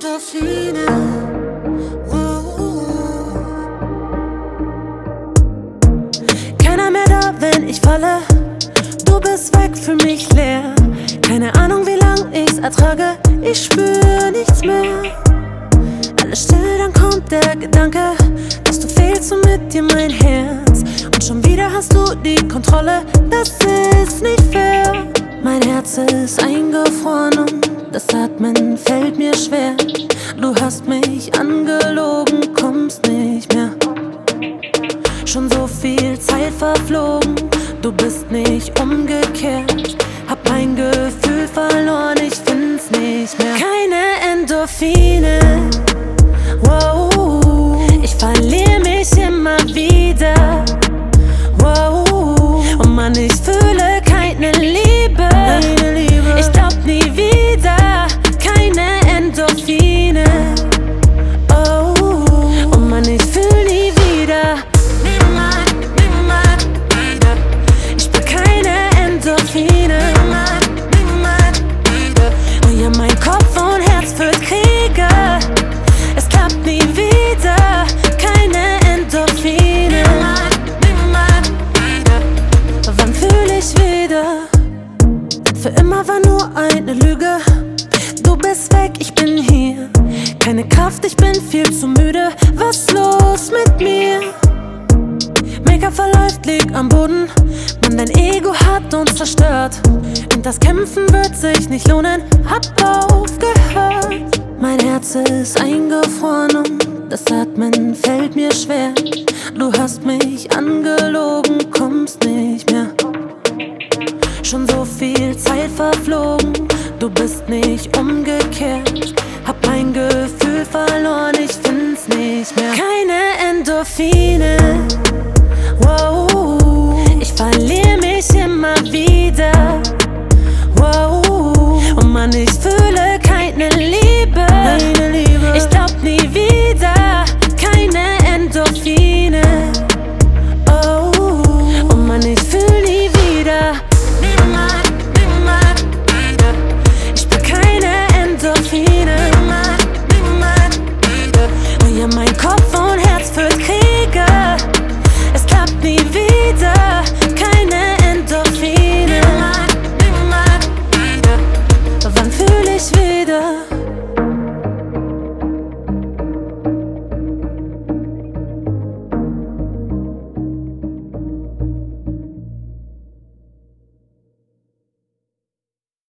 Endorphine. Keiner mehr da, wenn ich falle. Du bist weg, für mich leer. Keine Ahnung, wie lang ich's ertrage. Ich spür nichts mehr. Alles still, dann kommt der Gedanke, dass du fehlst und mit dir mein Herz. Und schon wieder hast du die Kontrolle. Das ist nicht fair. Mein Herz ist eingefroren und das Atmen fällt mir schwer. Du hast mich angelogen, kommst nicht mehr. Schon so viel Zeit verflogen, du bist nicht umgekehrt. Hab mein Gefühl verloren, ich find's nicht mehr. Keine Endorphine, wow. Ich verliere mich immer wieder, wow. Und Mann, ich fühle keine Liebe. Ich glaub nie wieder, keine Endorphine, oh. Und Mann, ich fühl nie wieder. Ich spür keine Endorphine. Und ja, mein Kopf und Herz führt Kriege. Es klappt nie wieder, keine Endorphine. Wann fühl ich wieder? Für immer war nur eine Lüge. Du bist weg, ich bin hier. Keine Kraft, ich bin viel zu müde. Was los mit mir? Make-up verläuft, lieg am Boden. Mann, dein Ego hat uns zerstört. Und das Kämpfen wird sich nicht lohnen. Hab aufgehört. Mein Herz ist eingefroren und das Atmen fällt mir schwer. Du hast mich angelogen, kommst nicht mehr. Schon so viel Zeit verflogen, du bist nicht umgekehrt. Hab mein Gefühl verloren, ich find's nicht mehr. Keine Endorphine, wow. Ich verliere mich immer wieder, wow. Und Mann, ich fühle keine Liebe. Ich glaub nie wieder, keine Endorphine, oh. Und Mann, ich fühl nie wieder. Ich spür keine Endorphine. Und ja, mein Kopf und Herz führt Kriege. Es klappt nie wieder, keine Endorphine. Wann fühl ich wieder?